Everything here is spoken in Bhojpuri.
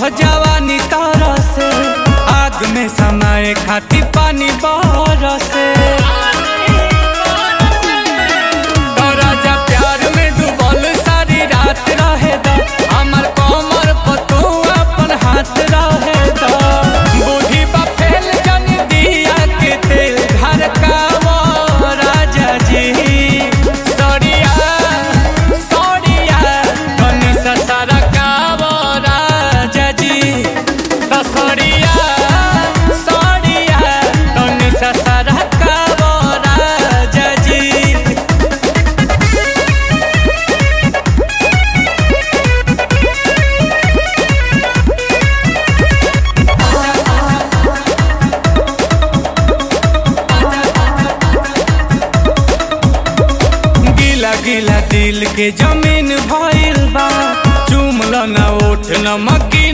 जवानी तारा से आग में समाए खाती पानी बरसे तो राजा प्यार में डूबल सारी रात रहे दा हमार कमर पर तू अपन हाथ रहे दा बूढ़ी बा फैल जन दिया के तेल घर का वो राजा जी सड़िया सड़िया धनी ससारा का वो राजा जी तो सड़िया सड़िया धनी ससारा का वो राजा जी। गिला दिल के जमीन भइल बा चुमल न उठ न मकी